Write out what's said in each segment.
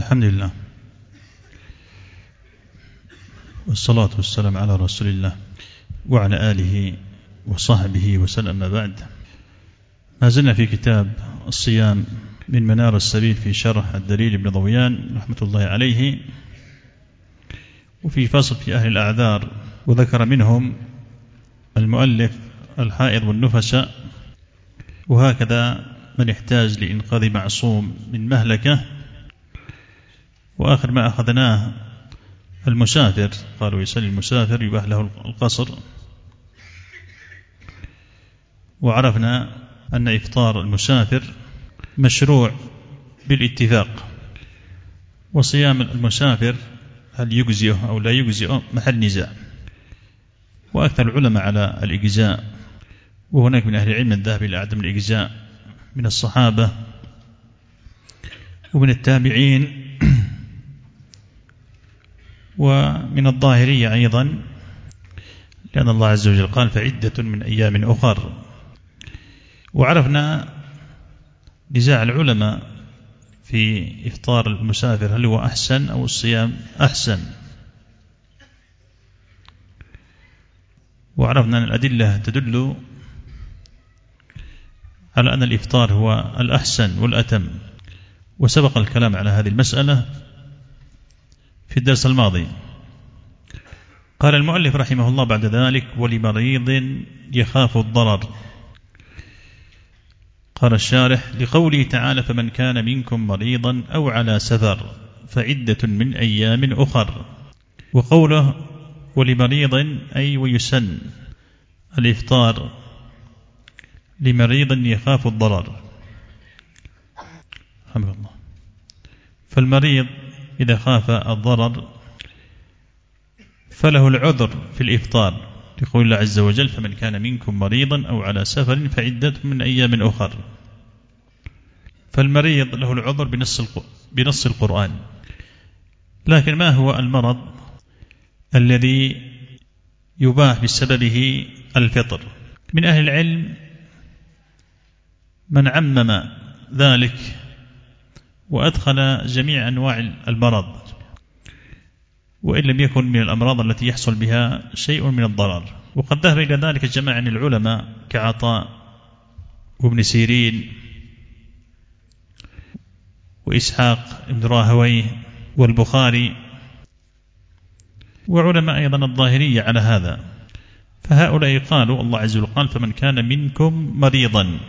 الحمد لله والصلاة والسلام على رسول الله وعلى آله وصحبه وسلم. بعد، ما زلنا في كتاب الصيام من منار السبيل في شرح الدليل ابن ضويان رحمة الله عليه، وفي فصل في أهل الأعذار، وذكر منهم المؤلف الحائض والنفساء، وهكذا من يحتاج لإنقاذ معصوم من مهلكة. وآخر ما أخذناه المسافر، قالوا يسأل المسافر يباح له القصر، وعرفنا أن إفطار المسافر مشروع بالاتفاق، وصيام المسافر هل يجزئه أو لا يجزئه محل نزاع، وأكثر العلماء على الإجزاء، وهناك من أهل العلم الذهب إلى عدم الإجزاء من الصحابة ومن التابعين ومن الظاهرية أيضا، لأن الله عز وجل قال فعدة من أيام أخر. وعرفنا نزاع العلماء في إفطار المسافر هل هو أحسن أو الصيام أحسن، وعرفنا أن الأدلة تدل على أن الإفطار هو الأحسن والأتم، وسبق الكلام على هذه المسألة في الدرس الماضي. قال المؤلف رحمه الله بعد ذلك: ولمريض يخاف الضرر. قال الشارح: لقوله تعالى فمن كان منكم مريضا أو على سفر فعدة من أيام أخر، وقوله ولمريض أي ويسن الإفطار لمريض يخاف الضرر. الحمد لله. فالمريض إذا خاف الضرر فله العذر في الإفطار، لقول الله عز وجل فمن كان منكم مريضا أو على سفر فعدة من أيام أخر. فالمريض له العذر بنص القرآن. لكن ما هو المرض الذي يباح بسببه الفطر؟ من أهل العلم من عمم ذلك وأدخل جميع أنواع المرض، وإن لم يكن من الأمراض التي يحصل بها شيء من الضرر. وقد ذهب إلى ذلك جماعة من العلماء كعطاء وابن سيرين وإسحاق ابن راهويه والبخاري، وعلماء أيضا الظاهرية على هذا. فهؤلاء قالوا الله عز وجل قال فمن كان منكم مريضا،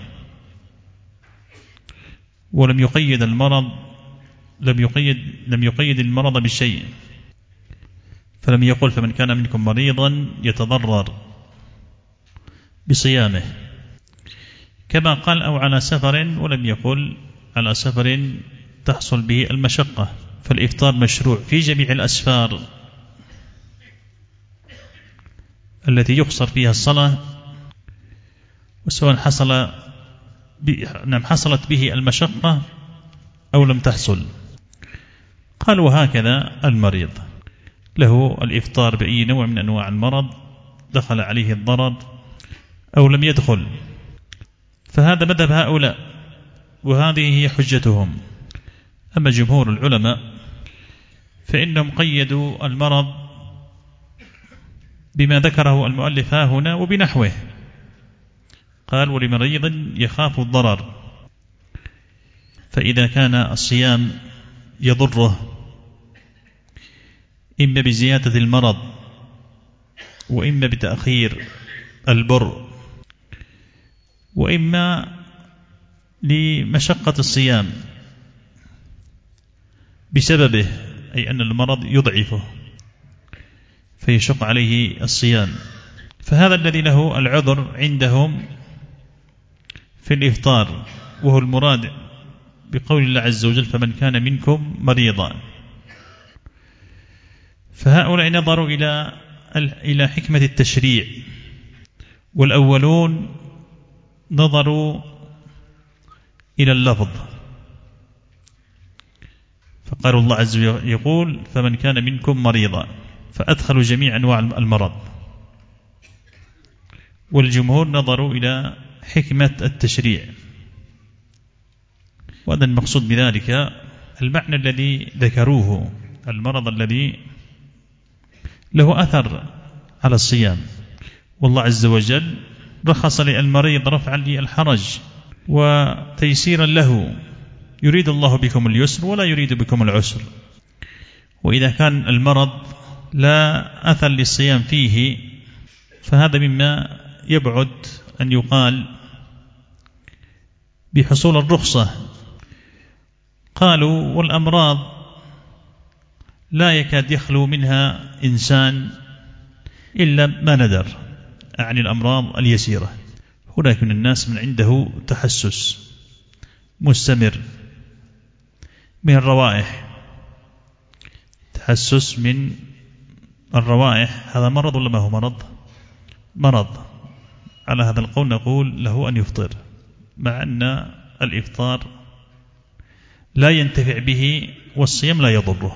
ولم يقيد المرض، لم يقيد المرض بشيء، فلم يقل فمن كان منكم مريضا يتضرر بصيامه، كما قال أو على سفر، ولم يقل على سفر تحصل به المشقة. فالإفطار مشروع في جميع الأسفار التي يقصر فيها الصلاة، وسواء حصلت به المشقة أو لم تحصل. قال وهكذا المريض له الإفطار بأي نوع من أنواع المرض دخل عليه الضرر أو لم يدخل. فهذا مذهب هؤلاء، وهذه هي حجتهم. أما جمهور العلماء فإنهم قيدوا المرض بما ذكره المؤلف ها هنا وبنحوه. قال ولمريض يخاف الضرر، فإذا كان الصيام يضره إما بزيادة المرض وإما بتأخير البر وإما لمشقة الصيام بسببه، أي أن المرض يضعفه فيشق عليه الصيام، فهذا الذي له العذر عندهم في الإفطار، وهو المراد بقول الله عز وجل فمن كان منكم مريضا. فهؤلاء نظروا إلى حكمة التشريع، والأولون نظروا إلى اللفظ، فقالوا الله عز وجل يقول فمن كان منكم مريضا، فأدخلوا جميع أنواع المرض. والجمهور نظروا إلى حكمة التشريع، وهذا المقصود بذلك المعنى الذي ذكروه، المرض الذي له أثر على الصيام، والله عز وجل رخص للمريض رفعا للحرج وتيسيرا له، يريد الله بكم اليسر ولا يريد بكم العسر. وإذا كان المرض لا أثر للصيام فيه فهذا مما يبعد أن يقال بحصول الرخصة. قالوا والأمراض لا يكاد يخلو منها إنسان إلا ما ندر، أعني الأمراض اليسيرة. هناك من الناس من عنده تحسس مستمر من الروائح، تحسس من الروائح، هذا مرض ولا ما هو مرض؟ مرض. على هذا القول نقول له أن يفطر، مع أن الإفطار لا ينتفع به والصيام لا يضره،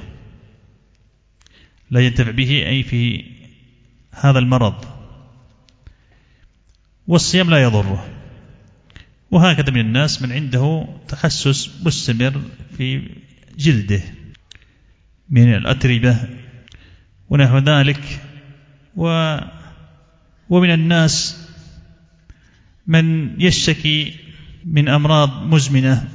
لا ينتفع به أي في هذا المرض والصيام لا يضره. وهكذا من الناس من عنده تحسس مستمر في جلده من الأتربة ونحو ذلك. ومن الناس من يشتكي من أمراض مزمنة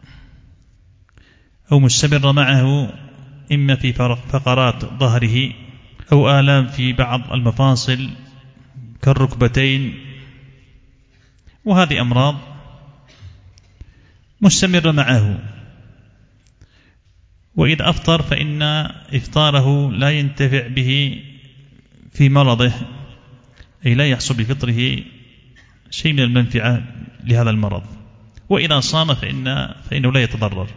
أو مستمرة معه، إما في فقرات ظهره أو آلام في بعض المفاصل كالركبتين، وهذه أمراض مستمرة معه. وإذا أفطر فإن إفطاره لا ينتفع به في مرضه، أي لا يحصل بفطره شيء من المنفعة لهذا المرض. وإذا صام فإنه لا يتضرر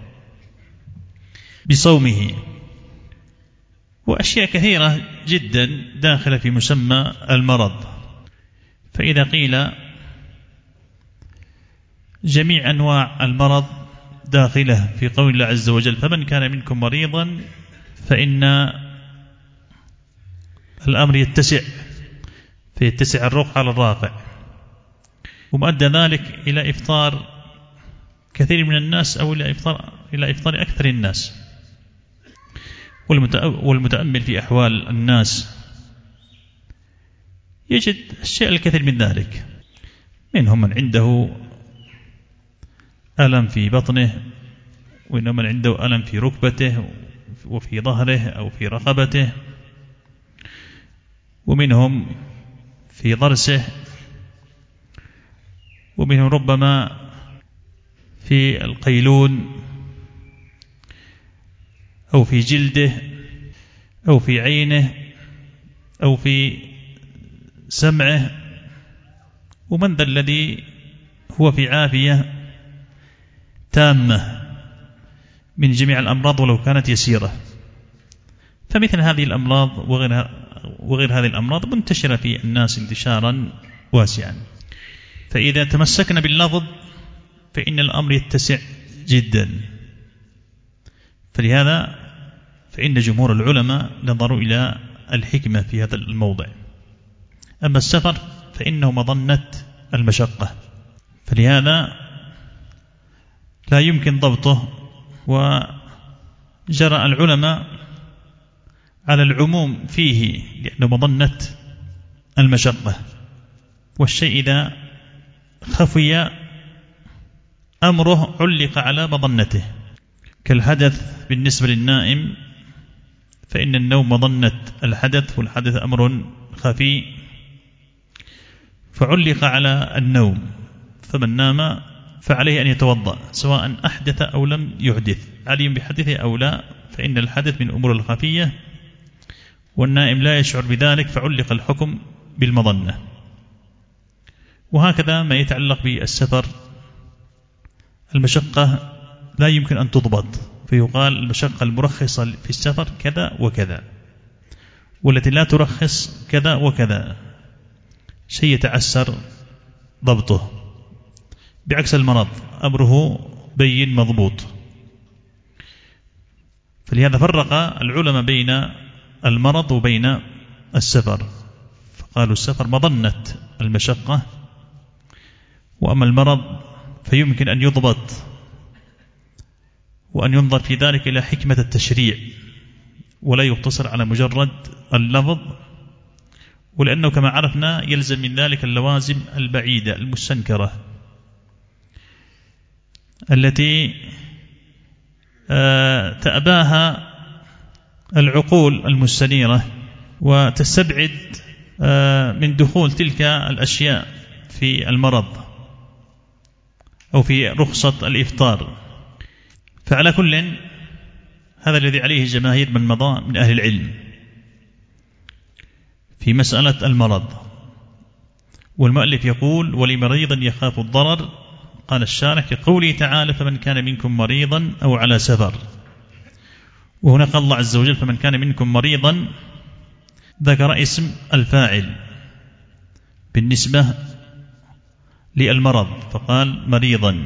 بصومه. وأشياء كثيرة جدا داخلة في مسمى المرض. فإذا قيل جميع أنواع المرض داخله في قول الله عز وجل فمن كان منكم مريضا، فإن الأمر فيتسع الرق على الراقع، ومؤدى ذلك إلى إفطار كثير من الناس أو إلى إفطار أكثر الناس. والمتأمل في أحوال الناس يجد الشيء الكثير من ذلك. منهم من عنده ألم في بطنه، وإنهم من عنده ألم في ركبته وفي ظهره أو في رقبته، ومنهم في ضرسه، ومنهم ربما في القيلون أو في جلده أو في عينه أو في سمعه. ومن ذا الذي هو في عافية تامة من جميع الأمراض ولو كانت يسيرة؟ فمثل هذه الأمراض وغير هذه الأمراض منتشرة في الناس انتشارا واسعا. فإذا تمسكنا باللفظ فإن الأمر يتسع جدا. فلهذا فإن جمهور العلماء نظروا إلى الحكمة في هذا الموضع. أما السفر فإنه مظنة المشقة، فلهذا لا يمكن ضبطه. وجرى العلماء على العموم فيه لأنه مظنة المشقة. والشيء إذا خفي أمره علق على مظنته، كالحدث بالنسبة للنائم، فإن النوم مظنة الحدث، والحدث أمر خفي فعلق على النوم. فمن نام فعليه أن يتوضأ سواء أحدث أو لم يحدث، عليم بحدثه أو لا، فإن الحدث من أمور الخفية والنائم لا يشعر بذلك، فعلق الحكم بالمظنة. وهكذا ما يتعلق بالسفر، المشقة لا يمكن أن تضبط، فيقال المشقة المرخصة في السفر كذا وكذا، والتي لا ترخص كذا وكذا، شيء يتعسر ضبطه. بعكس المرض أمره بين مضبوط. فلهذا فرق العلماء بين المرض وبين السفر، فقالوا السفر مظنة المشقة، وأما المرض فيمكن أن يضبط وأن ينظر في ذلك إلى حكمة التشريع ولا يقتصر على مجرد اللفظ، ولأنه كما عرفنا يلزم من ذلك اللوازم البعيدة المستنكرة التي تأباها العقول المستنيرة وتستبعد من دخول تلك الأشياء في المرض أو في رخصة الإفطار. فعلى كل هذا الذي عليه جماهير من مضى من أهل العلم في مسألة المرض. والمؤلف يقول: ولمريض يخاف الضرر، قال الشارح في قوله تعالى: فمن كان منكم مريضا أو على سفر. وهنا قال الله عز وجل: فمن كان منكم مريضا، ذكر اسم الفاعل بالنسبة للمرض فقال مريضا.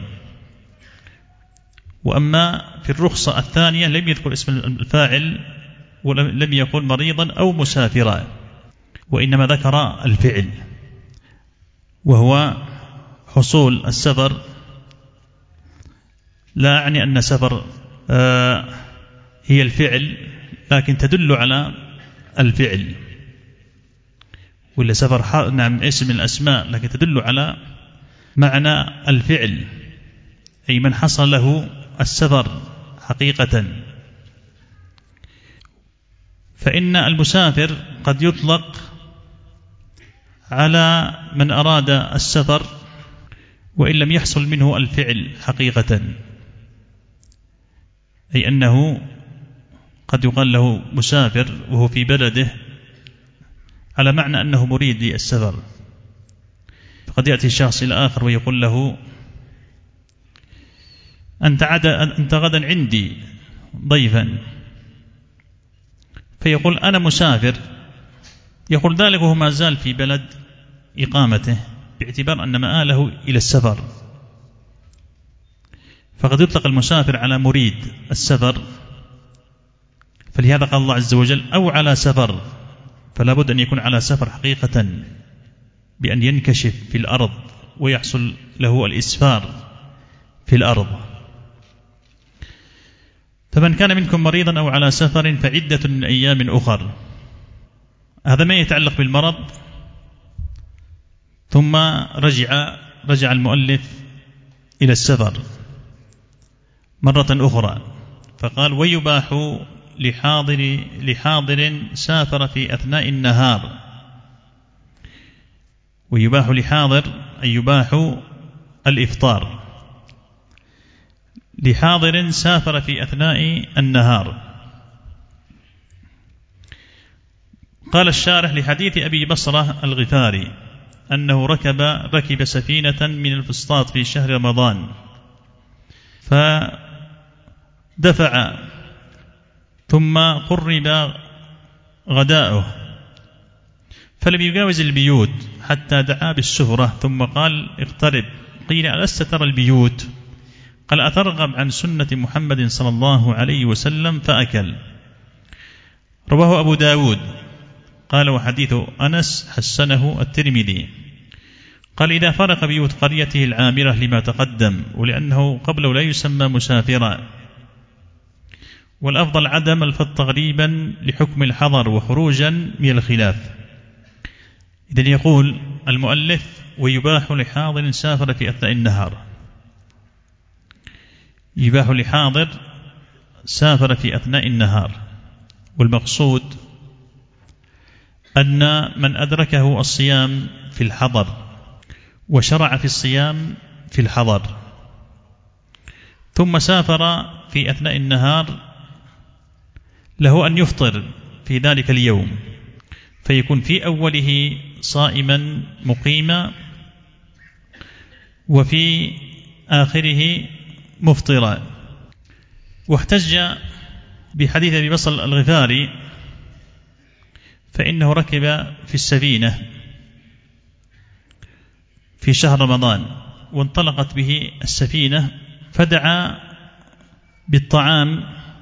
وأما في الرخصة الثانية لم يذكر اسم الفاعل ولم يقل مريضا أو مسافرا، وإنما ذكر الفعل، وهو حصول السفر. لا يعني أن سفر هي الفعل، لكن تدل على الفعل، ولا سفر نعم اسم الأسماء لكن تدل على معنى الفعل، أي من حصل له السفر حقيقة. فإن المسافر قد يطلق على من أراد السفر وإن لم يحصل منه الفعل حقيقة، أي أنه قد يقال له مسافر وهو في بلده على معنى أنه مريد للسفر. فقد يأتي الشخص إلى آخر ويقول له: أنت غدا عندي ضيفا، فيقول: أنا مسافر. يقول ذلك وهو ما زال في بلد إقامته، باعتبار أن مآله إلى السفر. فقد يطلق المسافر على مريد السفر، فلهذا قال الله عز وجل: أو على سفر، فلا بد أن يكون على سفر حقيقة بأن ينكشف في الأرض ويحصل له الإسفار في الأرض. فمن كان منكم مريضا أو على سفر فعدة من أيام أخر. هذا ما يتعلق بالمرض. ثم رجع المؤلف إلى السفر مرة أخرى فقال: ويباح لحاضر سافر في أثناء النهار. ويباح لحاضر أي يباح الإفطار لحاضر سافر في أثناء النهار. قال الشارح: لحديث أبي بصرة الغفاري أنه ركب سفينة من الفسطاط في شهر رمضان، فدفع ثم قرب غداؤه، فلم يجاوز البيوت حتى دعا بالسفرة ثم قال: اقترب. قيل: ألست ترى البيوت؟ قال: أترغب عن سنة محمد صلى الله عليه وسلم؟ فأكل. رواه أبو داود. قال: وحديث أنس حسنه الترمذي. قال: إذا فرق بيوت قريته العامرة لما تقدم، ولأنه قبله لا يسمى مسافرا، والأفضل عدم الفظ تغريبا لحكم الحضر وخروجا من الخلاف. إذن يقول المؤلف: ويباح لحاضر سافر في أثناء النهار. يباح لحاضر سافر في أثناء النهار، والمقصود أن من أدركه الصيام في الحضر وشرع في الصيام في الحضر ثم سافر في أثناء النهار له أن يفطر في ذلك اليوم، فيكون في أوله صائما مقيما وفي آخره مفطرا. واحتج بحديث أبي بصر الغفاري فإنه ركب في السفينة في شهر رمضان وانطلقت به السفينة، فدعا بالطعام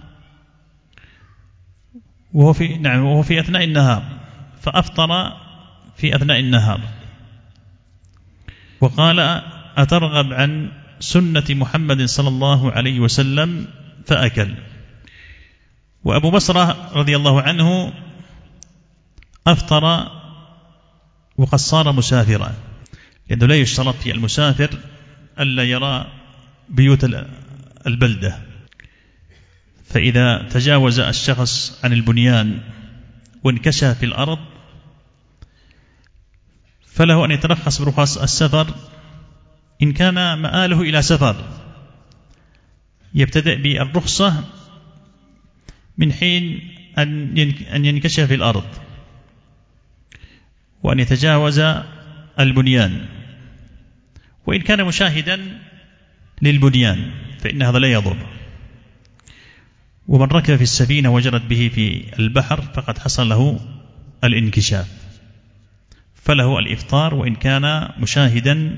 وهو في أثناء النهار، فأفطر في أثناء النهار. وقال: أترغب عن سنة محمد صلى الله عليه وسلم؟ فأكل. وأبو بصرة رضي الله عنه أفطر وقد صار مسافرا، لأنه لا يشترط في المسافر ألا يرى بيوت البلدة، فإذا تجاوز الشخص عن البنيان وانكشف في الأرض فله أن يترخص برخص السفر إن كان مآله إلى سفر، يبتدئ بالرخصة من حين أن ينكشف في الأرض وأن يتجاوز البنيان، وإن كان مشاهدا للبنيان فإن هذا لا يضر. ومن ركب في السفينة وجرت به في البحر فقد حصل له الانكشاف، فله الإفطار وإن كان مشاهدا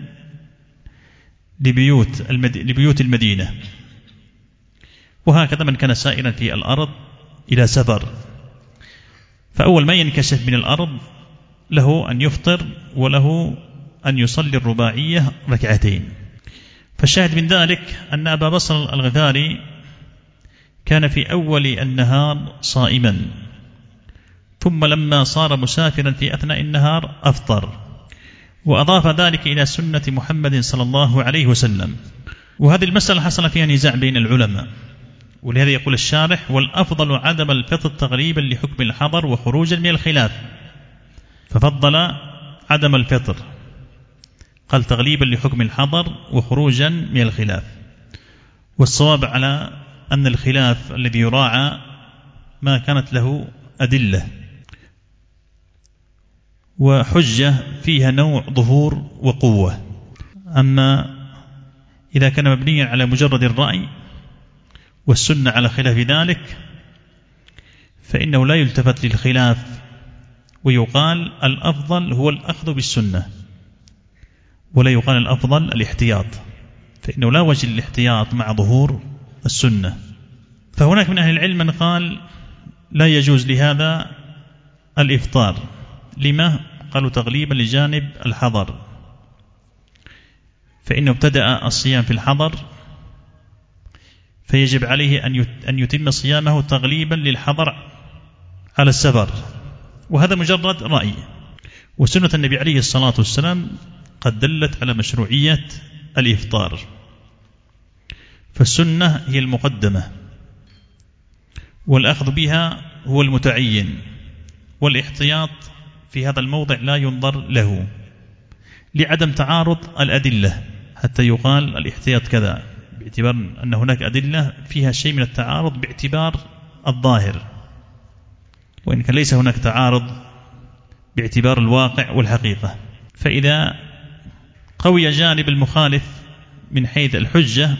لبيوت المدينة. وهكذا من كان سائرا في الأرض إلى سفر، فأول ما ينكشف من الأرض له أن يفطر وله أن يصلي الرباعية ركعتين. فالشاهد من ذلك أن أبا بصر الغفاري كان في أول النهار صائما، ثم لما صار مسافرا في أثناء النهار أفطر، وأضاف ذلك إلى سنة محمد صلى الله عليه وسلم. وهذه المسألة حصل فيها نزاع بين العلماء، ولهذا يقول الشارح: والأفضل عدم الفطر تغليبا لحكم الحضر وخروجا من الخلاف، ففضل عدم الفطر، قال تغليبا لحكم الحضر وخروجا من الخلاف. والصواب على أن الخلاف الذي يراعى ما كانت له أدلة وحجة فيها نوع ظهور وقوة. أما إذا كان مبنيا على مجرد الرأي والسنة على خلاف ذلك فإنه لا يلتفت للخلاف، ويقال الأفضل هو الأخذ بالسنة، ولا يقال الأفضل الاحتياط، فإنه لا وجه للاحتياط مع ظهور السنة. فهناك من أهل العلم من قال لا يجوز لهذا الإفطار. لما؟ قالوا تغليبا لجانب الحضر، فإنه ابتدأ الصيام في الحضر فيجب عليه أن يتم صيامه تغليبا للحضر على السفر، وهذا مجرد رأي. وسنة النبي عليه الصلاة والسلام قد دلت على مشروعية الإفطار، فالسنة هي المقدمة والأخذ بها هو المتعين، والاحتياط في هذا الموضع لا ينظر له لعدم تعارض الأدلة، حتى يقال الاحتياط كذا باعتبار أن هناك أدلة فيها شيء من التعارض باعتبار الظاهر، وإن كان ليس هناك تعارض باعتبار الواقع والحقيقة. فإذا قوي جانب المخالف من حيث الحجة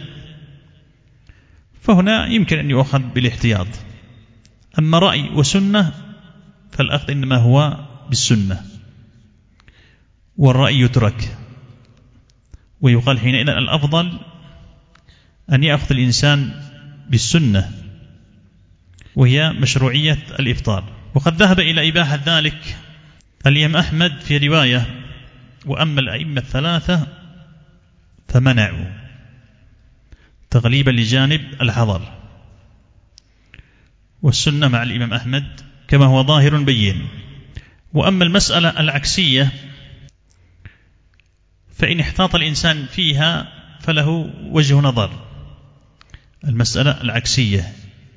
فهنا يمكن أن يؤخذ بالاحتياط. أما رأي وسنة فالأخذ إنما هو بالسنة، والرأي يترك، ويقال حينئذ الأفضل أن يأخذ الإنسان بالسنة وهي مشروعية الإفطار. وقد ذهب إلى إباحة ذلك الإمام أحمد في رواية، وأما الأئمة الثلاثة فمنعوا تغليبا لجانب الحضر. والسنة مع الإمام أحمد كما هو ظاهر بين. وأما المسألة العكسية فإن احتاط الإنسان فيها فله وجه نظر. المسألة العكسية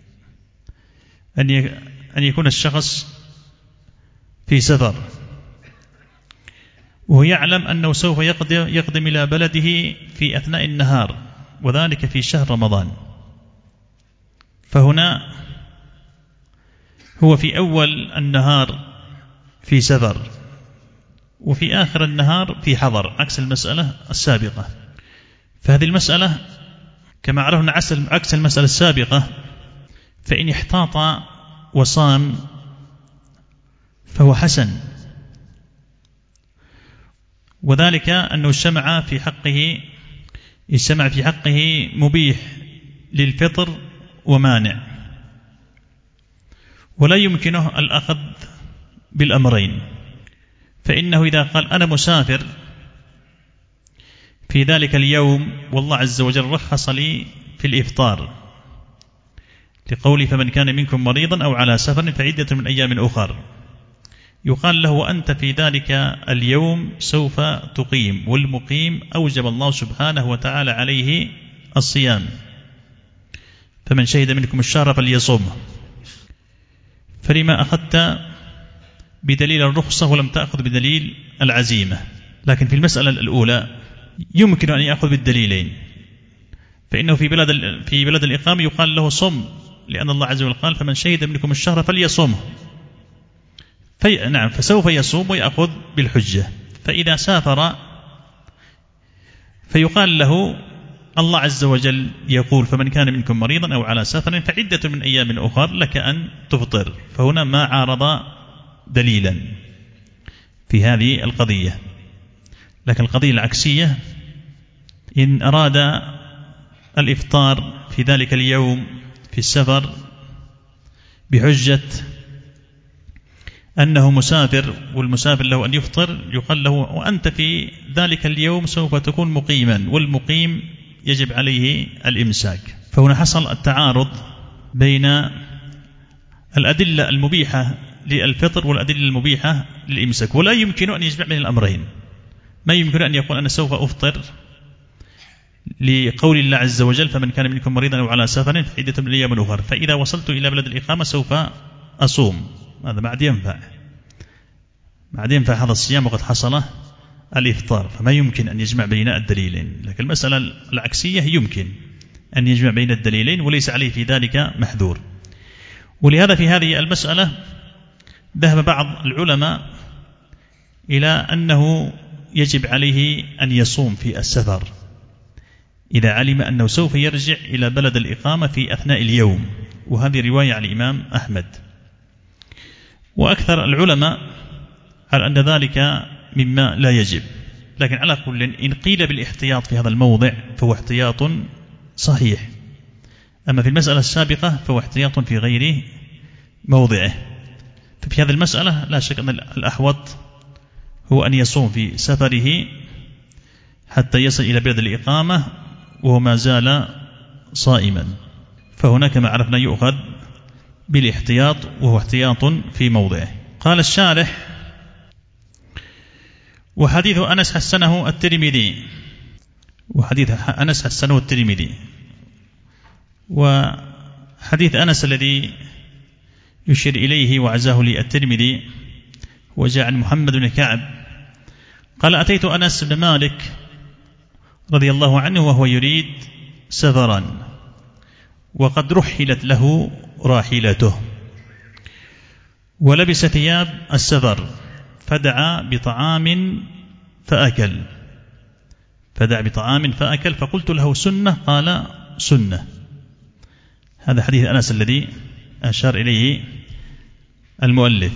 أن يكون الشخص في سفر وهو يعلم أنه سوف يقدم إلى بلده في أثناء النهار، وذلك في شهر رمضان، فهنا هو في أول النهار في سفر وفي آخر النهار في حضر، عكس المسألة السابقة. فهذه المسألة كما عرفنا عكس المسألة السابقة، فإن احتاط وصام فهو حسن، وذلك أنه اجتمع في حقه مبيح للفطر ومانع، ولا يمكنه الأخذ بالأمرين. فإنه إذا قال أنا مسافر في ذلك اليوم والله عز وجل رخص لي في الإفطار، لقوله فمن كان منكم مريضا أو على سفر فعدة من أيام أخر، يقال له وأنت في ذلك اليوم سوف تقيم، والمقيم أوجب الله سبحانه وتعالى عليه الصيام، فمن شهد منكم الشهر فليصومه. فلما أخذت بدليل الرخصة ولم تأخذ بدليل العزيمة؟ لكن في المسألة الأولى يمكن أن يأخذ بالدليلين، فإنه في بلد الإقامة يقال له صم، لأن الله عز وجل قال فمن شهد منكم الشهر فليصومه، نعم، فسوف يصوم ويأخذ بالحجة. فإذا سافر فيقال له الله عز وجل يقول فمن كان منكم مريضا أو على سفر فعدة من أيام أخر لك أن تفطر، فهنا ما عارض دليلا في هذه القضية. لكن القضية العكسية إن أراد الإفطار في ذلك اليوم في السفر بحجة أنه مسافر والمسافر له أن يفطر، يقال له وأنت في ذلك اليوم سوف تكون مقيما، والمقيم يجب عليه الإمساك. فهنا حصل التعارض بين الأدلة المبيحة للفطر والأدلة المبيحة للإمساك، ولا يمكن أن يجمع بين الأمرين. ما يمكن أن يقول أنا سوف أفطر لقول الله عز وجل فمن كان منكم مريضا أو على سفر فعدة من أيام أخر، فإذا وصلت إلى بلد الإقامة سوف أصوم. هذا ما عاد ينفع هذا الصيام وقد حصل الإفطار، فما يمكن أن يجمع بين الدليلين. لكن المسألة العكسية يمكن أن يجمع بين الدليلين وليس عليه في ذلك محذور. ولهذا في هذه المسألة ذهب بعض العلماء إلى أنه يجب عليه أن يصوم في السفر إذا علم أنه سوف يرجع إلى بلد الإقامة في أثناء اليوم، وهذه رواية عن الإمام أحمد. وأكثر العلماء على أن ذلك مما لا يجب، لكن على كل إن قيل بالاحتياط في هذا الموضع فهو احتياط صحيح، أما في المسألة السابقة فهو احتياط في غير موضعه. ففي هذه المسألة لا شك أن الأحوط هو أن يصوم في سفره حتى يصل إلى بلد الإقامة وهو ما زال صائما، فهناك ما عرفنا يؤخذ بالاحتياط وهو احتياط في موضعه. قال الشارح وحديث أنس حسنه الترمذي، وحديث أنس الذي يشير إليه وعزاه لي الترمذي وجاء عن محمد بن كعب قال أتيت أنس بن مالك رضي الله عنه وهو يريد سفرا وقد رحلت له راحلته ولبس ثياب السفر فدعا بطعام فأكل فقلت له سنة؟ قال سنة. هذا حديث أنس الذي أشار إليه المؤلف.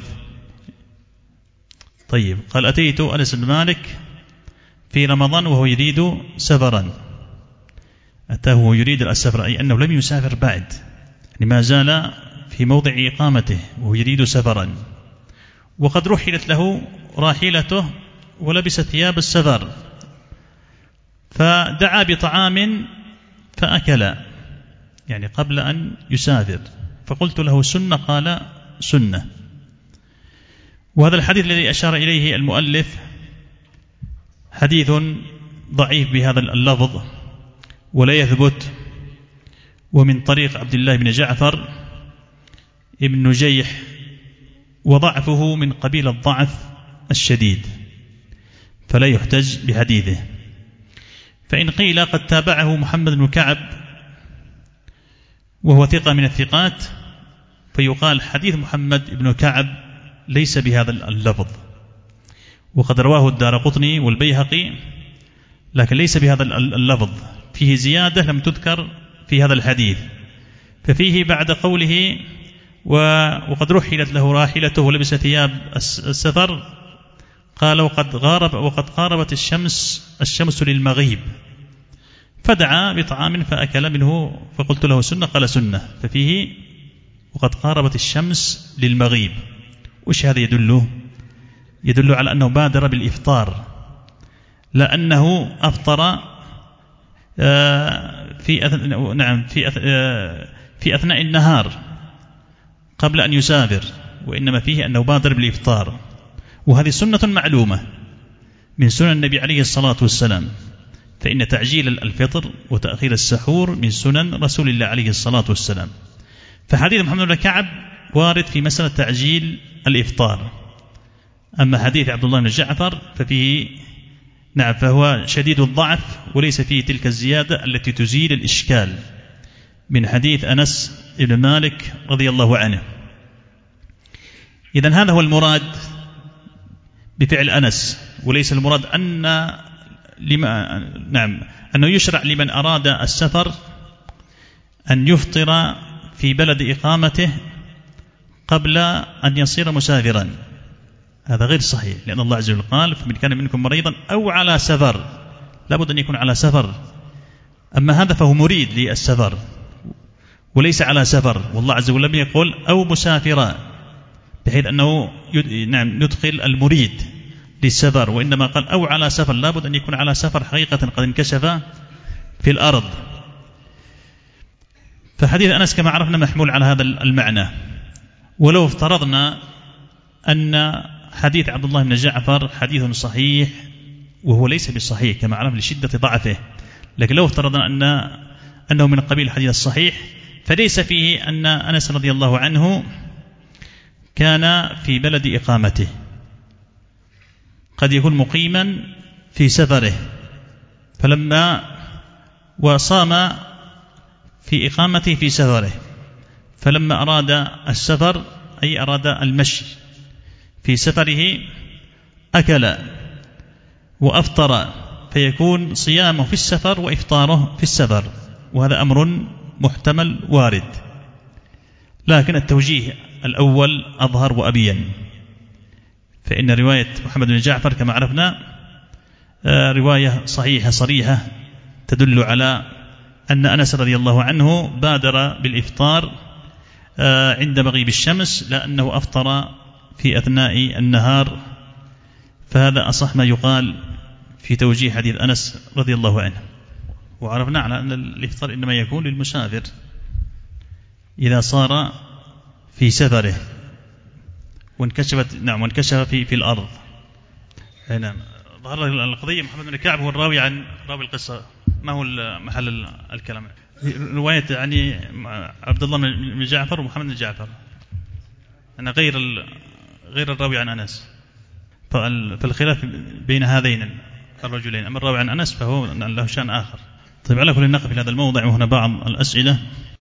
طيب، قال أتيت أنس بن مالك في رمضان وهو يريد سفرا، أتاه وهو يريد السفر أي أنه لم يسافر بعد، يعني ما زال في موضع إقامته وهو يريد سفرا، وقد رحلت له راحلته ولبس ثياب السفر فدعا بطعام فأكل، يعني قبل أن يسافر، فقلت له سنة؟ قال سنة. وهذا الحديث الذي أشار إليه المؤلف حديث ضعيف بهذا اللفظ ولا يثبت، ومن طريق عبد الله بن جعفر ابن نجيح، وضعفه من قبيل الضعف الشديد فلا يحتج بحديثه. فإن قيل قد تابعه محمد بن كعب وهو ثقة من الثقات فيقال حديث محمد بن كعب ليس بهذا اللفظ، وقد رواه الدارقطني والبيهقي لكن ليس بهذا اللفظ، فيه زيادة لم تذكر في هذا الحديث. ففيه بعد قوله وقد رحلت له راحلته ولبس ثياب السفر قال وقد قاربت الشمس للمغيب فدعا بطعام فأكل منه فقلت له سنة؟ قال سنة. ففيه وقد قاربت الشمس للمغيب، وش هذا يدل على أنه بادر بالإفطار، لأنه في أثناء النهار قبل أن يسافر، وإنما فيه أنه بادر بالإفطار، وهذه سنة معلومة من سنن النبي عليه الصلاة والسلام، فإن تعجيل الفطر وتأخير السحور من سنن رسول الله عليه الصلاة والسلام. فحديث محمد بن كعب وارد في مسألة تعجيل الإفطار. أما حديث عبد الله بن جعفر ففيه نعم فهو شديد الضعف، وليس فيه تلك الزيادة التي تزيل الإشكال من حديث أنس بن مالك رضي الله عنه. إذن هذا هو المراد بفعل أنس، وليس المراد أنه يشرع لمن أراد السفر أن يفطر في بلد إقامته قبل أن يصير مسافرا. هذا غير صحيح، لأن الله عز وجل قال فمن كان منكم مريضا أو على سفر، لابد أن يكون على سفر. أما هذا فهو مريد للسفر وليس على سفر، والله عز وجل لم يقل أو مسافرا بحيث أنه ندخل المريد للسفر، وإنما قال أو على سفر، لابد أن يكون على سفر حقيقة قد انكشف في الأرض. فحديث أنس كما عرفنا محمول على هذا المعنى. ولو افترضنا أن حديث عبد الله بن جعفر حديث صحيح، وهو ليس بصحيح كما عرفنا لشدة ضعفه، لكن لو افترضنا أنه من قبيل الحديث الصحيح، فليس فيه أن أنس رضي الله عنه كان في بلد إقامته، قد يكون مقيما في سفره فلما وصام في إقامته في سفره، فلما أراد السفر أي أراد المشي في سفره أكل وأفطر، فيكون صيامه في السفر وإفطاره في السفر، وهذا أمر محتمل وارد. لكن التوجيه الأول أظهر وأبين، فإن رواية محمد بن جعفر كما عرفنا رواية صحيحة صريحة تدل على أن أنس رضي الله عنه بادر بالإفطار عند مغيب الشمس، لأنه أفطر في أثناء النهار. فهذا أصح ما يقال في توجيه حديث أنس رضي الله عنه. وعرفنا على أن الإفطار إنما يكون للمسافر إذا صار في سفره وانكشف في الأرض. نعم. ظهر القضية محمد بن كعب هو الراوي عن راوي القصة، ما هو محل الكلام؟ رواية يعني عبد الله بن جعفر ومحمد بن جعفر، أنا غير الراوي عن أنس، فالخلاف بين هذين الرجلين. أما الراوي عن أنس فهو له شأن آخر. طيب على كل نقف في هذا الموضع، وهنا بعض الأسئلة.